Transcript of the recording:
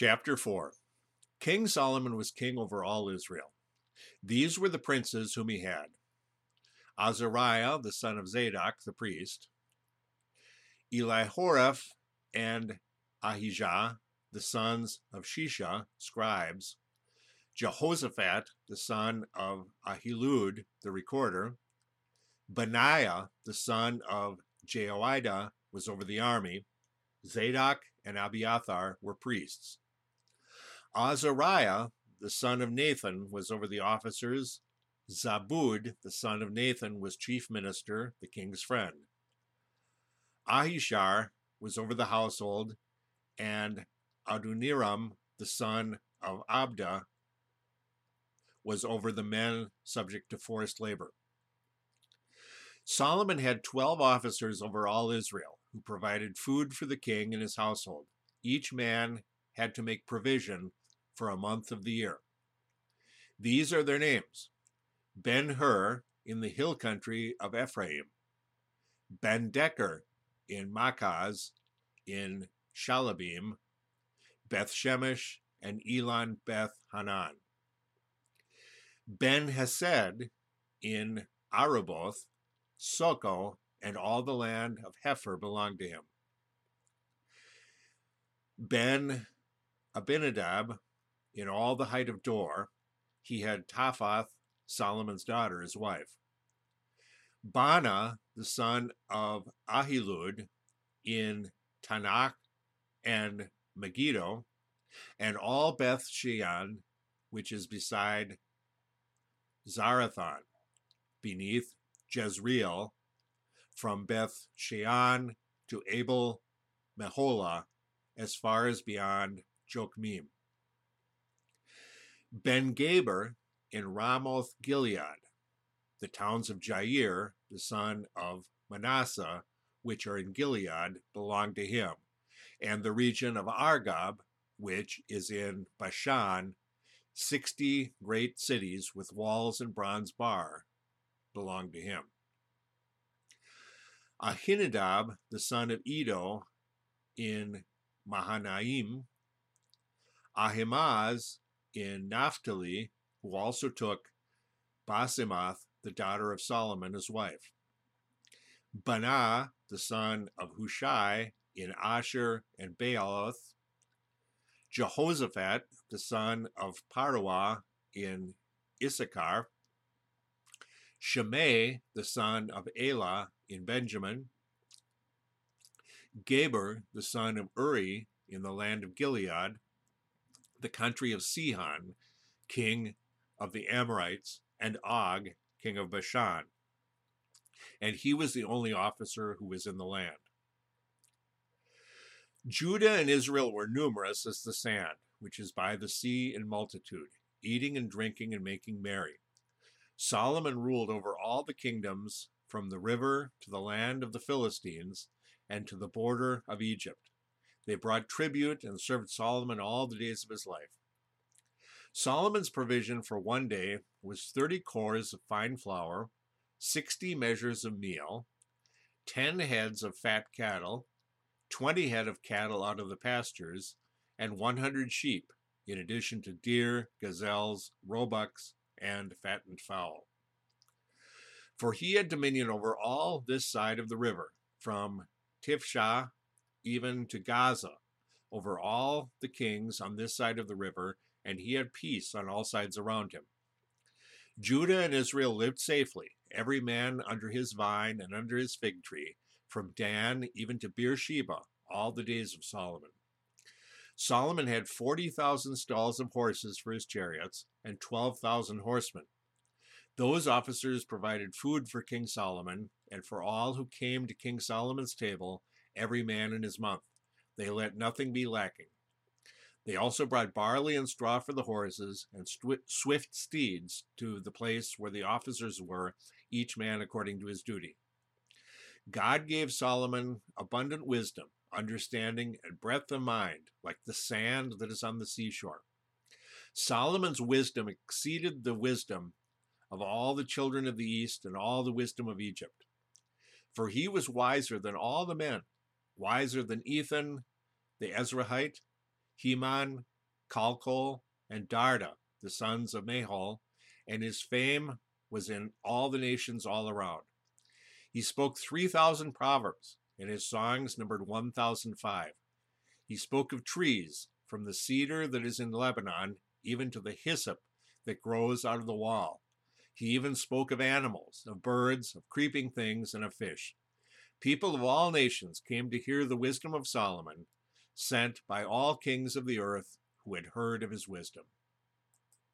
Chapter 4. King Solomon was king over all Israel. These were the princes whom he had: Azariah, the son of Zadok, the priest; Elihoreph and Ahijah, the sons of Shisha, scribes; Jehoshaphat, the son of Ahilud, the recorder; Benaiah, the son of Jehoiada, was over the army; Zadok and Abiathar were priests; Azariah, the son of Nathan, was over the officers; Zabud, the son of Nathan, was chief minister, the king's friend; Ahishar was over the household; and Adoniram, the son of Abda, was over the men subject to forced labor. Solomon had 12 officers over all Israel, who provided food for the king and his household. Each man had to make provision for a month of the year. These are their names: Ben-Hur in the hill country of Ephraim; Ben-Decker in Makaz in Shalabim; Beth-Shemesh and Elon Beth-Hanan; Ben-Hesed in Araboth; Soko and all the land of Hepher belonged to him; Ben-Abinadab in all the height of Dor; he had Taphath, Solomon's daughter, his wife; Bana, the son of Ahilud, in Tanakh and Megiddo; and all Beth Shean, which is beside Zarathon, beneath Jezreel, from Beth Shean to Abel Meholah, as far as beyond Jokmeam; Ben-Gaber in Ramoth Gilead; the towns of Jair, the son of Manasseh, which are in Gilead, belong to him; and the region of Argob, which is in Bashan, 60 great cities with walls and bronze bar, belong to him; Ahinadab, the son of Edo, in Mahanaim; Ahimaaz in Naphtali, who also took Basemath, the daughter of Solomon, as wife; Banah, the son of Hushai, in Asher and Baaloth; Jehoshaphat, the son of Paruah, in Issachar; Shimei, the son of Elah, in Benjamin; Geber, the son of Uri, in the land of Gilead, the country of Sihon, king of the Amorites, and Og, king of Bashan. And he was the only officer who was in the land. Judah and Israel were numerous as the sand, which is by the sea in multitude, eating and drinking and making merry. Solomon ruled over all the kingdoms, from the river to the land of the Philistines, and to the border of Egypt. They brought tribute and served Solomon all the days of his life. Solomon's provision for one day was 30 cores of fine flour, 60 measures of meal, 10 heads of fat cattle, 20 head of cattle out of the pastures, and 100 sheep, in addition to deer, gazelles, roebucks, and fattened fowl. For he had dominion over all this side of the river, from Tifshah even to Gaza, over all the kings on this side of the river, and he had peace on all sides around him. Judah and Israel lived safely, every man under his vine and under his fig tree, from Dan even to Beersheba, all the days of Solomon. Solomon had 40,000 stalls of horses for his chariots, and 12,000 horsemen. Those officers provided food for King Solomon, and for all who came to King Solomon's table, every man in his month. They let nothing be lacking. They also brought barley and straw for the horses, and swift steeds to the place where the officers were, each man according to his duty. God gave Solomon abundant wisdom, understanding, and breadth of mind, like the sand that is on the seashore. Solomon's wisdom exceeded the wisdom of all the children of the East and all the wisdom of Egypt. For he was wiser than all the men, wiser than Ethan the Ezrahite, Heman, Calcol, and Darda, the sons of Mahol, and his fame was in all the nations all around. He spoke 3,000 proverbs, and his songs numbered 1,005. He spoke of trees, from the cedar that is in Lebanon, even to the hyssop that grows out of the wall. He even spoke of animals, of birds, of creeping things, and of fish. People of all nations came to hear the wisdom of Solomon, sent by all kings of the earth who had heard of his wisdom.